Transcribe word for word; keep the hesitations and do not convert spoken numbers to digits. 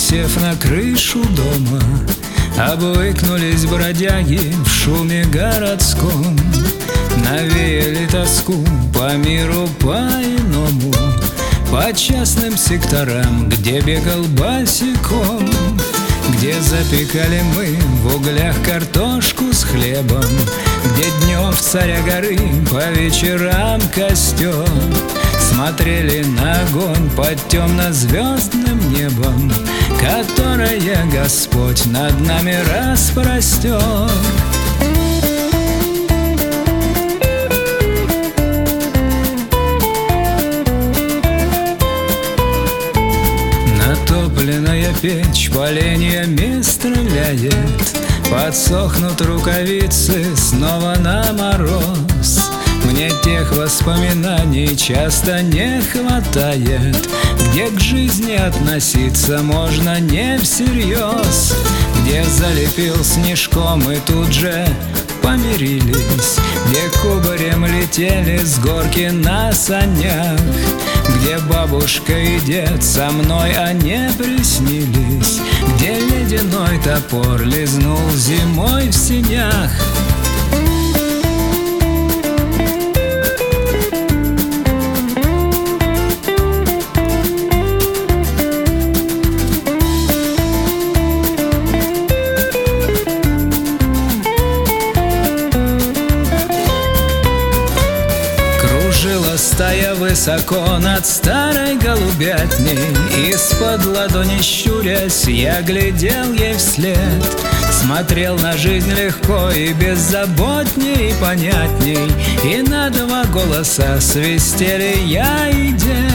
Присев на крышу дома, обвыкнулись бродяги в шуме городском. Навеяли тоску по миру по-иному, по частным секторам, где бегал босиком, где запекали мы в углях картошку с хлебом, где днем в Царя горы, по вечерам костер. Смотрели на огонь под темно-звездным небом, которое Господь над нами распростер. Натопленная печь поленьями стреляет, подсохнут рукавицы снова на мороз. Мне тех воспоминаний часто не хватает, где к жизни относиться можно не всерьез, где залепил снежком и тут же помирились, где кубарем летели с горки на санях, где бабушка и дед со мной, а не приснились, где ледяной топор лизнул зимой в синях. Кружила стая высоко над старой голубятней, из-под ладони щурясь, я глядел ей вслед. Смотрел на жизнь легко и беззаботней и понятней, и на два голоса свистели я и дед.